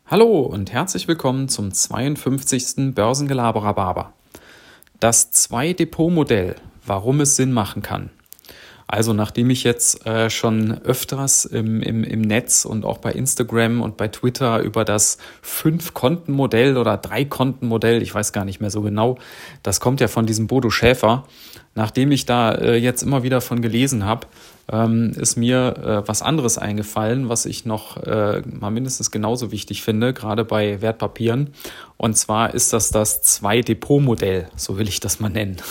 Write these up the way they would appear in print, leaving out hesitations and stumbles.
Hallo und herzlich willkommen zum 52. Börsengelaberer Barber. Das 52. Börsengelaberer. Das 2-Depot-Modell, warum es Sinn machen kann. Also nachdem ich jetzt schon öfters im Netz und auch bei Instagram und bei Twitter über das 5-Konten-Modell oder 3-Konten-Modell, ich weiß gar nicht mehr so genau, das kommt ja von diesem Bodo Schäfer. Nachdem ich da jetzt immer wieder von gelesen habe, ist mir was anderes eingefallen, was ich noch mal mindestens genauso wichtig finde, gerade bei Wertpapieren. Und zwar ist das 2-Depot-Modell, so will ich das mal nennen.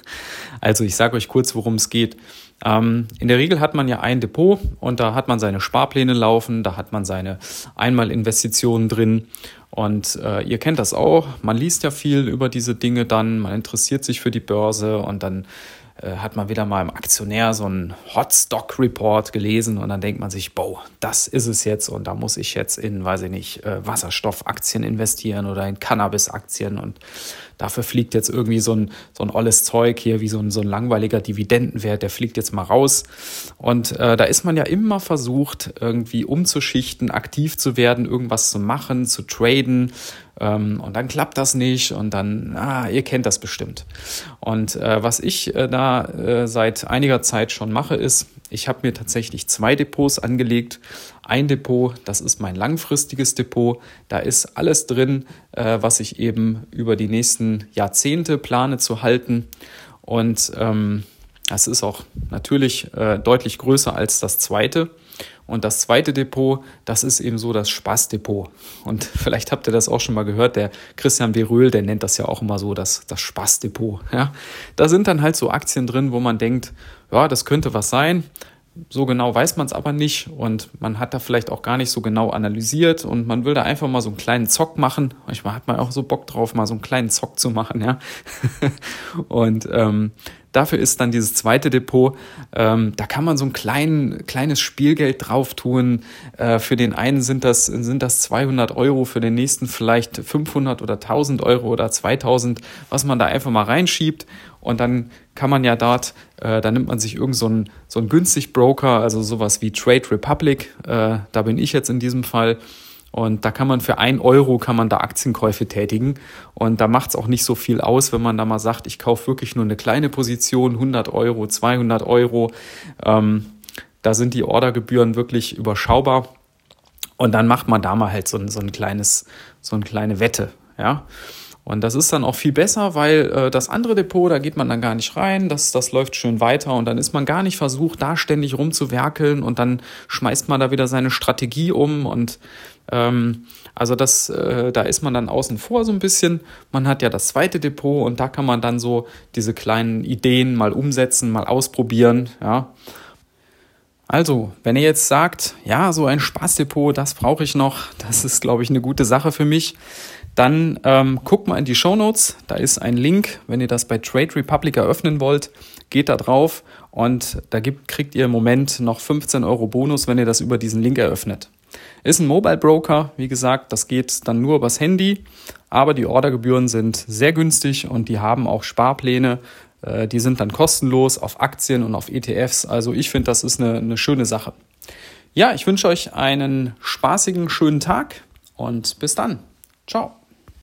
Also ich sage euch kurz, worum es geht. In der Regel hat man ja ein Depot und da hat man seine Sparpläne laufen, da hat man seine Einmalinvestitionen drin und ihr kennt das auch, man liest ja viel über diese Dinge dann, man interessiert sich für die Börse und dann hat man wieder mal im Aktionär so einen Hot Stock Report gelesen und dann denkt man sich, boah, das ist es jetzt und da muss ich jetzt in, weiß ich nicht, Wasserstoffaktien investieren oder in Cannabis-Aktien und dafür fliegt jetzt irgendwie so ein olles Zeug hier, wie so ein langweiliger Dividendenwert, der fliegt jetzt mal raus. Und da ist man ja immer versucht, irgendwie umzuschichten, aktiv zu werden, irgendwas zu machen, zu traden. Und dann klappt das nicht und dann, ihr kennt das bestimmt. Und was ich da seit einiger Zeit schon mache, ist, ich habe mir tatsächlich 2 Depots angelegt. Ein Depot, das ist mein langfristiges Depot. Da ist alles drin, was ich eben über die nächsten Jahrzehnte plane zu halten. Und das ist auch natürlich deutlich größer als das zweite. Und das zweite Depot, das ist eben so das Spaßdepot. Und vielleicht habt ihr das auch schon mal gehört, der Christian Veröhl, der nennt das ja auch immer so das Spaßdepot. Ja? Da sind dann halt so Aktien drin, wo man denkt, ja, das könnte was sein. So genau weiß man es aber nicht und man hat da vielleicht auch gar nicht so genau analysiert und man will da einfach mal so einen kleinen Zock machen. Manchmal hat man auch so Bock drauf, mal so einen kleinen Zock zu machen, ja. Und dafür ist dann dieses zweite Depot, da kann man so ein kleines Spielgeld drauf tun. Für den einen sind das 200 Euro, für den nächsten vielleicht 500 oder 1000 Euro oder 2000, was man da einfach mal reinschiebt. Und dann kann man ja dort, da nimmt man sich irgend so einen günstig Broker, also sowas wie Trade Republic, da bin ich jetzt in diesem Fall. Und da kann man für 1 Euro kann man da Aktienkäufe tätigen. Und da macht es auch nicht so viel aus, wenn man da mal sagt, ich kaufe wirklich nur eine kleine Position, 100 Euro, 200 Euro. Da sind die Ordergebühren wirklich überschaubar. Und dann macht man da mal halt so eine kleine Wette, ja. Und das ist dann auch viel besser, weil das andere Depot, da geht man dann gar nicht rein, das läuft schön weiter und dann ist man gar nicht versucht, da ständig rumzuwerkeln und dann schmeißt man da wieder seine Strategie um und also da ist man dann außen vor so ein bisschen. Man hat ja das zweite Depot und da kann man dann so diese kleinen Ideen mal umsetzen, mal ausprobieren, ja. Also, wenn ihr jetzt sagt, ja, so ein Spaßdepot, das brauche ich noch, das ist, glaube ich, eine gute Sache für mich, dann guckt mal in die Shownotes, da ist ein Link, wenn ihr das bei Trade Republic eröffnen wollt, geht da drauf und da kriegt ihr im Moment noch 15 Euro Bonus, wenn ihr das über diesen Link eröffnet. Ist ein Mobile Broker, wie gesagt, das geht dann nur übers Handy, aber die Ordergebühren sind sehr günstig und die haben auch Sparpläne, die sind dann kostenlos auf Aktien und auf ETFs, also ich finde, das ist eine schöne Sache. Ja, ich wünsche euch einen spaßigen, schönen Tag und bis dann. Ciao.